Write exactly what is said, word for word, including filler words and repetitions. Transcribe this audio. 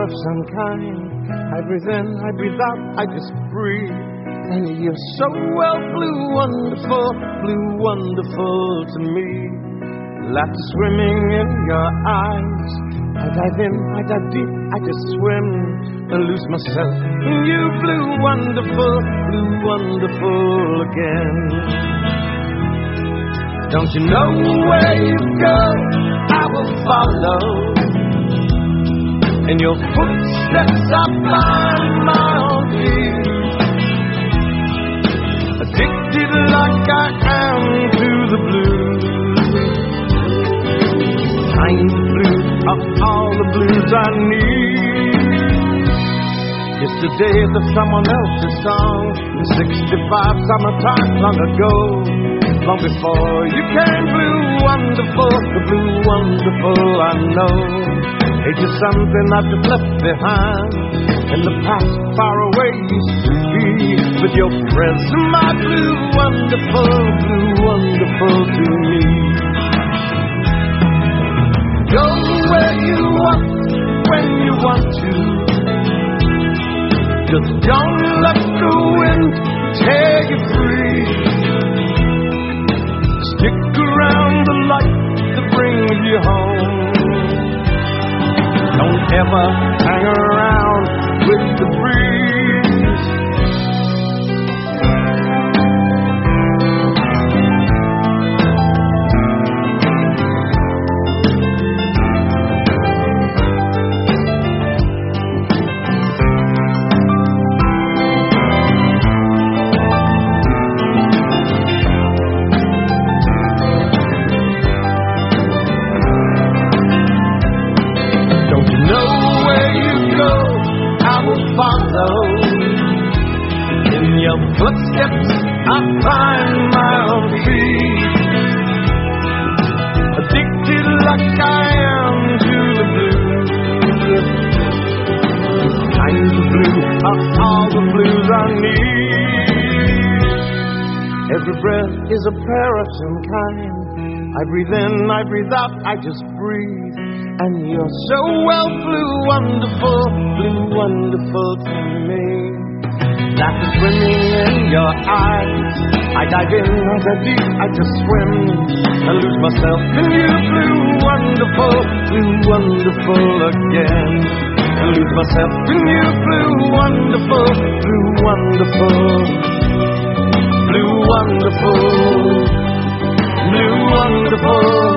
of some kind. I breathe in, I breathe out, I just breathe. And you're so well blue, wonderful, blue, wonderful to me. Laughter swimming in your eyes. I dive in, I dive deep, I just swim and lose myself in you, blue, wonderful, blue, wonderful again. Don't you know where you go, I will follow. In your footsteps I find my own feet. Addicted like I am to the blues. I'm the blue of all the blues I need. Yesterday the someone else's song. In sixty-five summertime long ago. Long before you came, blue, wonderful, the blue, wonderful, I know. Age is something I've just left behind. In the past, far away used to be. With your presence, my blue, wonderful, blue, wonderful to me. Go where you want, when you want to. Just don't let the wind tear you free. Stick around the light that brings you home. Don't ever hang around with the breeze. Footsteps, I find my own feet. Addicted like I am to the blues. I'm the blue of all the blues I need. Every breath is a prayer of some kind. I breathe in, I breathe out, I just breathe. And you're so well blue, wonderful, blue, wonderful to me. Laughter swimming in your eyes. I dive in, I dive deep, I just swim and lose myself in you, blue, wonderful, blue, wonderful again. And lose myself in you, blue, wonderful, blue, wonderful, blue, wonderful, blue, wonderful.